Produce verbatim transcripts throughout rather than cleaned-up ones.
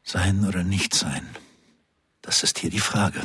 Sein oder nicht sein, das ist hier die Frage.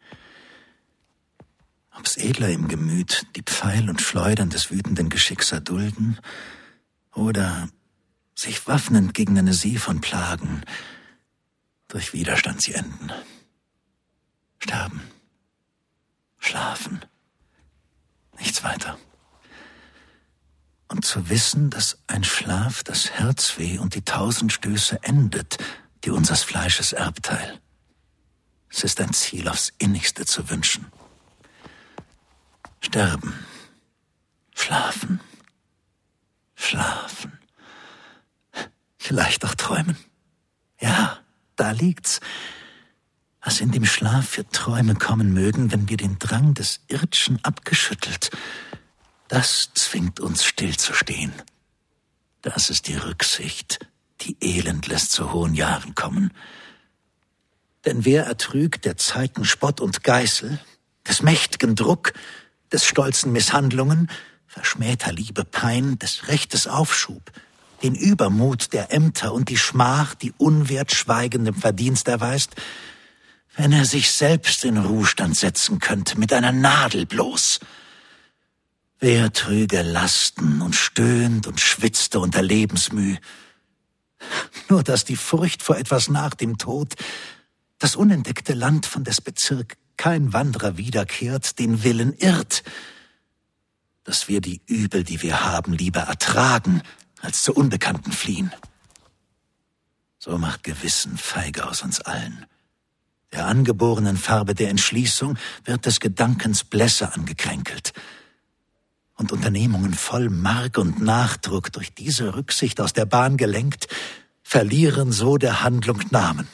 Ob's edler im Gemüt die Pfeil und Schleudern des wütenden Geschicks erdulden oder sich waffnend gegen eine See von Plagen durch Widerstand sie enden. Sterben. Schlafen. Nichts weiter. Und zu wissen, dass ein Schlaf das Herzweh und die tausend Stöße endet, die unsers Fleisches Erbteil. Es ist ein Ziel, aufs Innigste zu wünschen. Sterben. Schlafen. Schlafen. Vielleicht auch träumen. Ja, da liegt's. Was in dem Schlaf für Träume kommen mögen, wenn wir den Drang des Irdschen abgeschüttelt, das zwingt uns stillzustehen. Das ist die Rücksicht, die Elend lässt zu hohen Jahren kommen. Denn wer ertrügt der Zeiten Spott und Geißel, des mächtigen Druck, des stolzen Misshandlungen, verschmähter Liebe Pein, des Rechtes Aufschub, den Übermut der Ämter und die Schmach, die Unwert schweigendem Verdienst erweist, wenn er sich selbst in Ruhestand setzen könnte, mit einer Nadel bloß. Wer trüge Lasten und stöhnt und schwitzte unter Lebensmüh? Nur dass die Furcht vor etwas nach dem Tod, das unentdeckte Land, von des Bezirk kein Wanderer wiederkehrt, den Willen irrt, dass wir die Übel, die wir haben, lieber ertragen, als zur Unbekannten fliehen. So macht Gewissen feige aus uns allen. Der angeborenen Farbe der Entschließung wird des Gedankens Blässe angekränkelt. Und Unternehmungen voll Mark und Nachdruck, durch diese Rücksicht aus der Bahn gelenkt, verlieren so der Handlung Namen.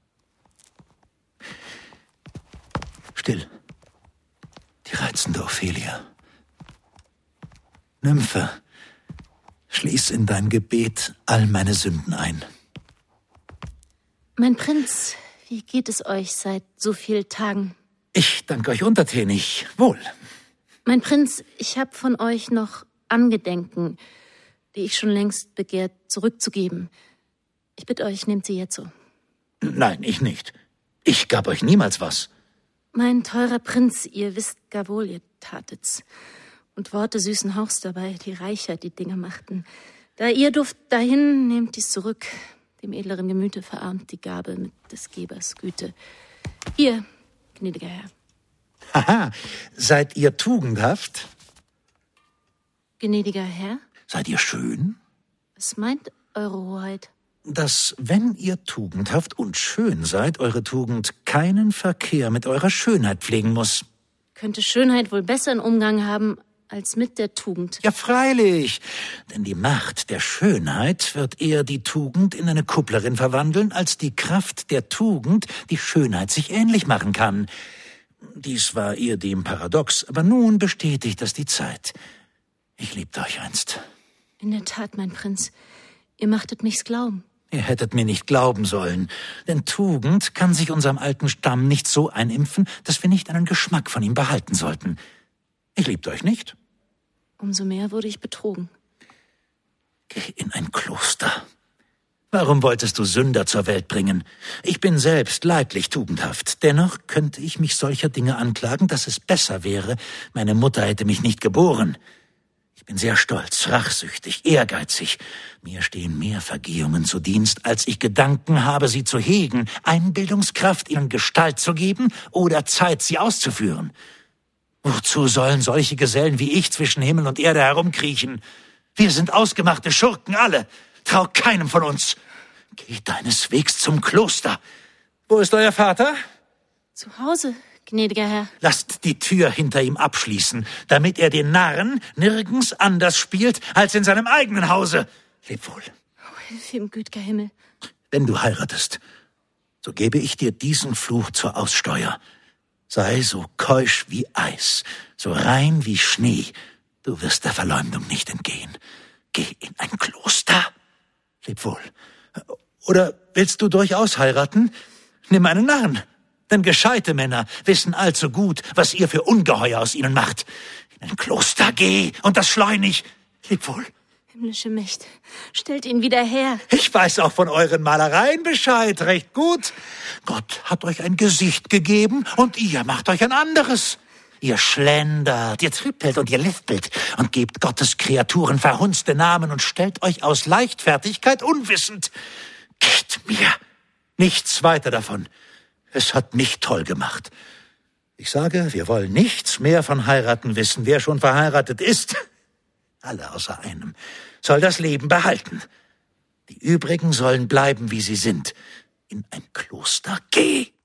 Still, die reizende Ophelia. Nymphe, schließ in dein Gebet all meine Sünden ein. Mein Prinz, wie geht es euch seit so vielen Tagen? Ich danke euch untertänig. Wohl. Mein Prinz, ich habe von euch noch Angedenken, die ich schon längst begehrt, zurückzugeben. Ich bitte euch, nehmt sie jetzt so. Nein, ich nicht. Ich gab euch niemals was. Mein teurer Prinz, ihr wisst gar wohl, ihr tatet's. Und Worte süßen Hauchs dabei, die reicher die Dinge machten. Da ihr Duft dahin, nehmt dies zurück. Dem edleren Gemüte verarmt die Gabe mit des Gebers Güte. Ihr, gnädiger Herr. Haha, seid ihr tugendhaft? Gnädiger Herr? Seid ihr schön? Was meint eure Hoheit? Dass, wenn ihr tugendhaft und schön seid, eure Tugend keinen Verkehr mit eurer Schönheit pflegen muss. Könnte Schönheit wohl besseren Umgang haben als mit der Tugend? Ja, freilich. Denn die Macht der Schönheit wird eher die Tugend in eine Kupplerin verwandeln, als die Kraft der Tugend die Schönheit sich ähnlich machen kann. Dies war ehedem paradox, aber nun bestätigt das die Zeit. Ich liebte euch einst. In der Tat, mein Prinz, ihr machtet mich's glauben. Ihr hättet mir nicht glauben sollen, denn Tugend kann sich unserem alten Stamm nicht so einimpfen, dass wir nicht einen Geschmack von ihm behalten sollten. Ich liebte euch nicht. Umso mehr wurde ich betrogen. Geh in ein Kloster. Warum wolltest du Sünder zur Welt bringen? Ich bin selbst leidlich tugendhaft. Dennoch könnte ich mich solcher Dinge anklagen, dass es besser wäre, meine Mutter hätte mich nicht geboren. Ich bin sehr stolz, rachsüchtig, ehrgeizig. Mir stehen mehr Vergehungen zu Dienst, als ich Gedanken habe, sie zu hegen, Einbildungskraft ihnen Gestalt zu geben oder Zeit, sie auszuführen. Wozu sollen solche Gesellen wie ich zwischen Himmel und Erde herumkriechen? Wir sind ausgemachte Schurken alle. Trau keinem von uns. Geh deines Wegs zum Kloster. Wo ist euer Vater? Zu Hause, gnädiger Herr. Lasst die Tür hinter ihm abschließen, damit er den Narren nirgends anders spielt als in seinem eigenen Hause. Leb wohl. Oh, hilf ihm, güt'ger Himmel. Wenn du heiratest, so gebe ich dir diesen Fluch zur Aussteuer. Sei so keusch wie Eis, so rein wie Schnee. Du wirst der Verleumdung nicht entgehen. Geh in ein Kloster. Leb wohl. Oder willst du durchaus heiraten? Nimm einen Narren. Denn gescheite Männer wissen allzu gut, was ihr für Ungeheuer aus ihnen macht. In ein Kloster geh und das schleunig. Leb wohl. Himmlische Mächte, stellt ihn wieder her. Ich weiß auch von euren Malereien Bescheid, recht gut. Gott hat euch ein Gesicht gegeben und ihr macht euch ein anderes. Ihr schlendert, ihr trippelt und ihr lispelt und gebt Gottes Kreaturen verhunzte Namen und stellt euch aus Leichtfertigkeit unwissend. Geht mir! Nichts weiter davon. Es hat mich toll gemacht. Ich sage, wir wollen nichts mehr von Heiraten wissen. Wer schon verheiratet ist, alle außer einem, soll das Leben behalten. Die übrigen sollen bleiben, wie sie sind. In ein Kloster. Geh!